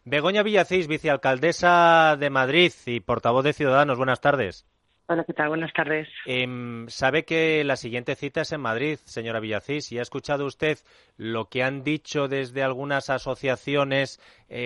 Begoña Villacís, vicealcaldesa de Madrid y portavoz de Ciudadanos. Buenas tardes. Hola, ¿qué tal? Buenas tardes. Sabe que la siguiente cita es en Madrid, señora Villacís, y ha escuchado usted lo que han dicho desde algunas asociaciones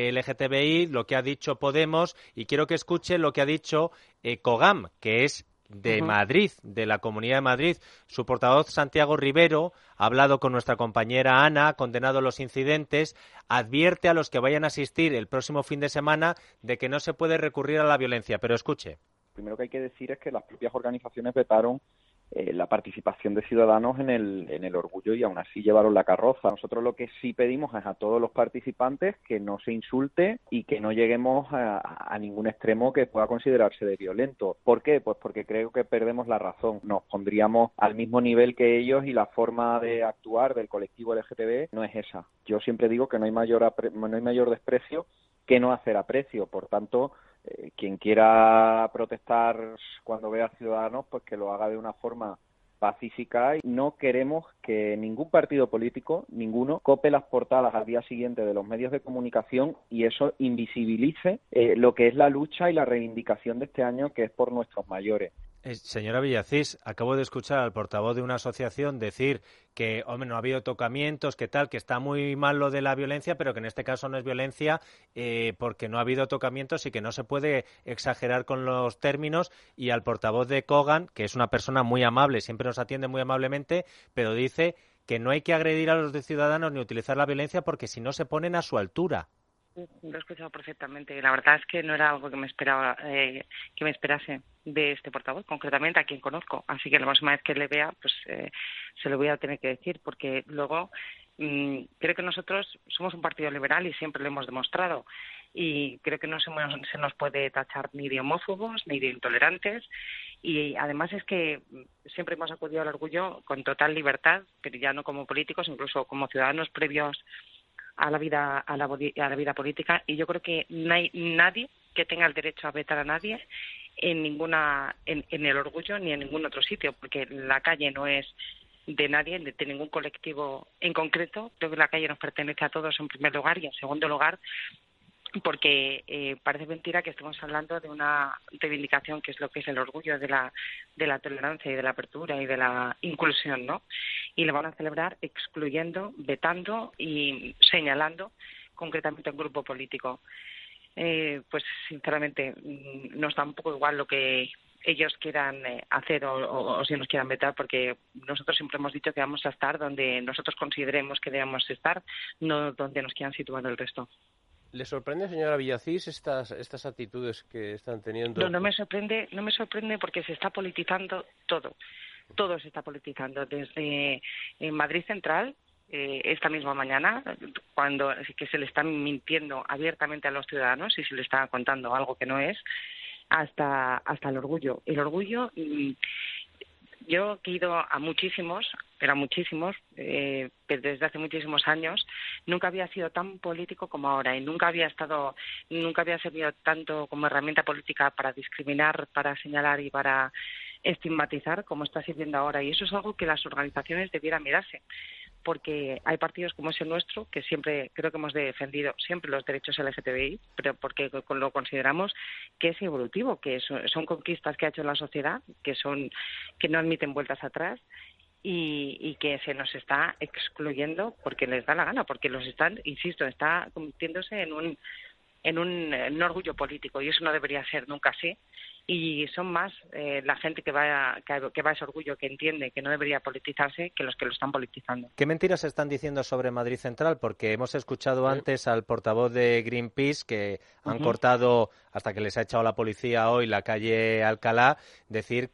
LGTBI, lo que ha dicho Podemos, y quiero que escuche lo que ha dicho COGAM, que es de Madrid, de la Comunidad de Madrid. Su portavoz, Santiago Rivero, ha hablado con nuestra compañera Ana, ha condenado los incidentes, advierte a los que vayan a asistir el próximo fin de semana de que no se puede recurrir a la violencia. Pero escuche. Primero que hay que decir es que las propias organizaciones vetaron la participación de Ciudadanos en el orgullo y aún así llevaron la carroza. Nosotros lo que sí pedimos es a todos los participantes que no se insulte y que no lleguemos a ningún extremo que pueda considerarse de violento. ¿Por qué? Pues porque creo que perdemos la razón. Nos pondríamos al mismo nivel que ellos y la forma de actuar del colectivo LGTB no es esa. Yo siempre digo que no hay mayor desprecio que no hacer aprecio. Por tanto, quien quiera protestar cuando vea a Ciudadanos, pues que lo haga de una forma pacífica. Y no queremos que ningún partido político, ninguno, cope las portadas al día siguiente de los medios de comunicación y eso invisibilice lo que es la lucha y la reivindicación de este año, que es por nuestros mayores. Señora Villacís, acabo de escuchar al portavoz de una asociación decir que, hombre, no ha habido tocamientos, que tal, que está muy mal lo de la violencia, pero que en este caso no es violencia porque no ha habido tocamientos y que no se puede exagerar con los términos. Y al portavoz de COGAM, que es una persona muy amable, siempre nos atiende muy amablemente, pero dice que no hay que agredir a los de Ciudadanos ni utilizar la violencia porque si no se ponen a su altura. Lo he escuchado perfectamente. La verdad es que no era algo que me esperaba, que me esperase de este portavoz, concretamente a quien conozco. Así que la próxima vez que le vea, pues se lo voy a tener que decir, porque luego creo que nosotros somos un partido liberal y siempre lo hemos demostrado. Y creo que no se nos puede tachar ni de homófobos ni de intolerantes. Y además es que siempre hemos acudido al orgullo con total libertad, pero ya no como políticos, incluso como ciudadanos previos a la vida política, y yo creo que no hay nadie que tenga el derecho a vetar a nadie en el orgullo ni en ningún otro sitio, porque la calle no es de nadie, de ningún colectivo en concreto. Creo que la calle nos pertenece a todos en primer lugar y en segundo lugar porque parece mentira que estemos hablando de una reivindicación que es lo que es el orgullo de la tolerancia y de la apertura y de la inclusión, ¿no? Y lo van a celebrar excluyendo, vetando y señalando concretamente a un grupo político. Pues sinceramente nos da un poco igual lo que ellos quieran hacer o si nos quieran vetar, porque nosotros siempre hemos dicho que vamos a estar donde nosotros consideremos que debemos estar, no donde nos quieran situar el resto. ¿Le sorprende, señora Villacís, estas actitudes que están teniendo? No me sorprende porque se está politizando todo. Todo se está politizando. Desde Madrid Central, esta misma mañana, cuando que se le está mintiendo abiertamente a los ciudadanos y se le está contando algo que no es, hasta el orgullo. El orgullo, yo que he ido a muchísimos, pero desde hace muchísimos años, nunca había sido tan político como ahora y nunca había servido tanto como herramienta política para discriminar, para señalar y para estigmatizar como está sirviendo ahora. Y eso es algo que las organizaciones debieran mirarse, porque hay partidos como es el nuestro que siempre creo que hemos defendido siempre los derechos LGTBI, pero porque lo consideramos que es evolutivo, que son conquistas que ha hecho la sociedad, que no admiten vueltas atrás y que se nos está excluyendo porque les da la gana, porque está convirtiéndose en un orgullo político y eso no debería ser nunca así. Y son más la gente que va a ese orgullo, que entiende que no debería politizarse, que los que lo están politizando. ¿Qué mentiras están diciendo sobre Madrid Central? Porque hemos escuchado antes al portavoz de Greenpeace que han cortado, hasta que les ha echado la policía hoy, la calle Alcalá, decir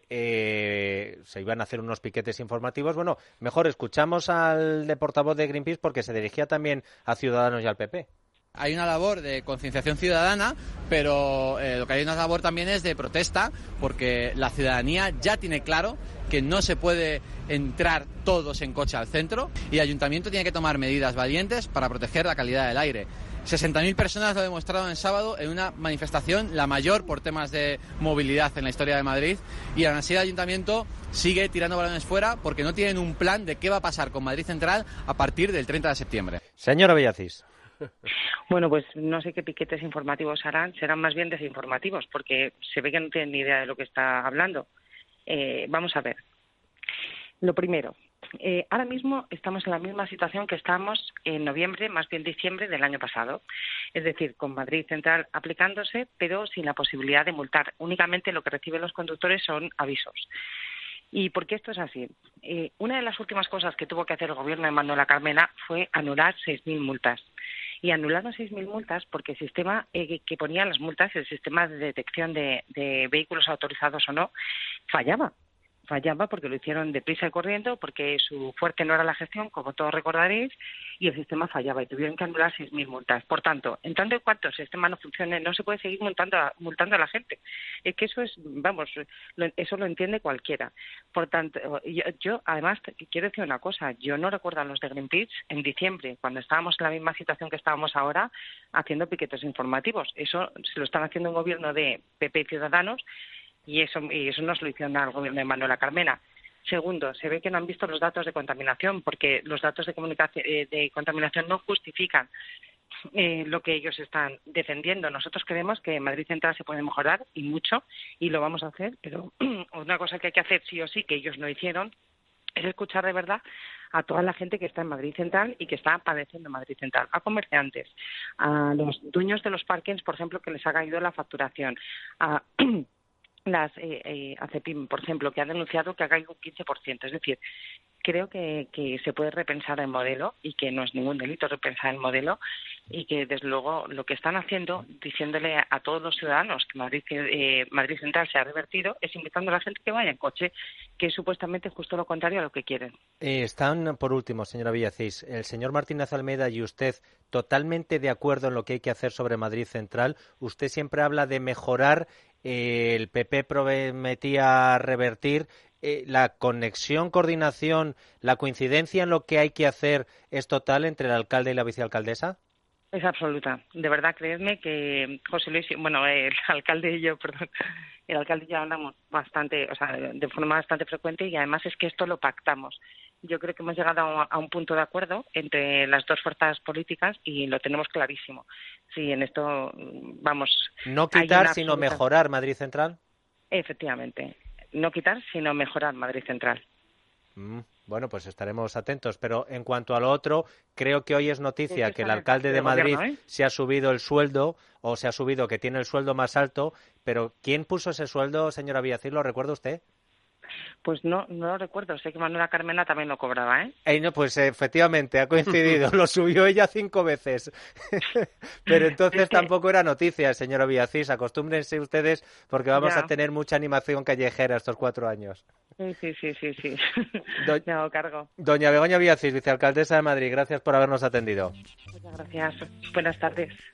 que se iban a hacer unos piquetes informativos. Bueno, mejor escuchamos al portavoz de Greenpeace porque se dirigía también a Ciudadanos y al PP. Hay una labor de concienciación ciudadana, pero lo que hay una labor también es de protesta, porque la ciudadanía ya tiene claro que no se puede entrar todos en coche al centro y el ayuntamiento tiene que tomar medidas valientes para proteger la calidad del aire. 60.000 personas lo demostraron el sábado en una manifestación, la mayor por temas de movilidad en la historia de Madrid, y aún así el ayuntamiento sigue tirando balones fuera porque no tienen un plan de qué va a pasar con Madrid Central a partir del 30 de septiembre. Señora Villacís. Bueno, pues no sé qué piquetes informativos harán, serán más bien desinformativos, porque se ve que no tienen ni idea de lo que está hablando. Vamos a ver. Lo primero, ahora mismo estamos en la misma situación que estábamos en noviembre, más bien diciembre del año pasado. Es decir, con Madrid Central aplicándose, pero sin la posibilidad de multar. Únicamente lo que reciben los conductores son avisos. ¿Y por qué esto es así? Una de las últimas cosas que tuvo que hacer el gobierno de Manuela Carmena fue anular 6.000 multas. Y anularon 6.000 multas porque el sistema que ponía las multas, el sistema de detección de vehículos autorizados o no, fallaba porque lo hicieron deprisa y corriendo, porque su fuerte no era la gestión, como todos recordaréis, y el sistema fallaba y tuvieron que anular 6.000 multas. Por tanto, en tanto y cuanto el sistema no funcione, no se puede seguir multando a la gente. Es que eso es, eso lo entiende cualquiera. Por tanto, yo además quiero decir una cosa, yo no recuerdo a los de Greenpeace en diciembre, cuando estábamos en la misma situación que estábamos ahora, haciendo piquetes informativos. Eso se lo están haciendo un gobierno de PP y Ciudadanos, y eso no se lo hicieron al gobierno de Manuela Carmena. Segundo, se ve que no han visto los datos de contaminación, porque los datos de contaminación no justifican lo que ellos están defendiendo. Nosotros creemos que Madrid Central se puede mejorar, y mucho, y lo vamos a hacer, pero una cosa que hay que hacer sí o sí, que ellos no hicieron, es escuchar de verdad a toda la gente que está en Madrid Central y que está padeciendo en Madrid Central, a comerciantes, a los dueños de los parkings, por ejemplo, que les ha caído la facturación, a las ACEPIM, por ejemplo, que ha denunciado que ha caído un 15%. Es decir, creo que se puede repensar el modelo y que no es ningún delito repensar el modelo, y que, desde luego, lo que están haciendo, diciéndole a todos los ciudadanos que Madrid Central se ha revertido, es invitando a la gente que vaya en coche, que es supuestamente justo lo contrario a lo que quieren. Están, por último, señora Villacís, el señor Martínez Almeida y usted totalmente de acuerdo en lo que hay que hacer sobre Madrid Central. Usted siempre habla de mejorar. El PP prometía revertir. La conexión, coordinación, la coincidencia en lo que hay que hacer es total entre el alcalde y la vicealcaldesa. Es absoluta. De verdad, creedme que José Luis, el alcalde y yo hablamos bastante, o sea, de forma bastante frecuente, y además es que esto lo pactamos. Yo creo que hemos llegado a un punto de acuerdo entre las dos fuerzas políticas y lo tenemos clarísimo. Sí, en esto vamos. No quitar, sino mejorar Madrid Central. Efectivamente. No quitar, sino mejorar Madrid Central. Bueno, pues estaremos atentos. Pero en cuanto a lo otro, creo que hoy es noticia que el alcalde de Madrid se ha subido el sueldo, o se ha subido, que tiene el sueldo más alto. Pero ¿quién puso ese sueldo, señora Villacís? ¿Lo recuerda usted? Pues no lo recuerdo. Sé que Manuela Carmena también lo cobraba, No, pues efectivamente, ha coincidido. Lo subió ella 5 veces. Pero entonces tampoco era noticia, señora Villacís. Acostúmbrense ustedes, porque vamos a tener mucha animación callejera estos 4 años. Sí. Me hago cargo. Doña Begoña Villacís, vicealcaldesa de Madrid, gracias por habernos atendido. Muchas gracias. Buenas tardes.